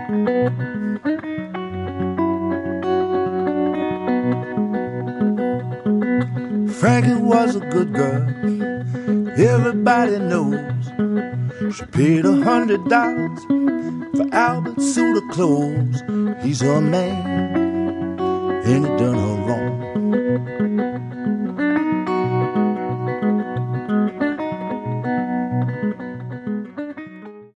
Frankie was a good girl, everybody knows. She paid $100 for Albert's suit of clothes. He's her man, and he done her wrong.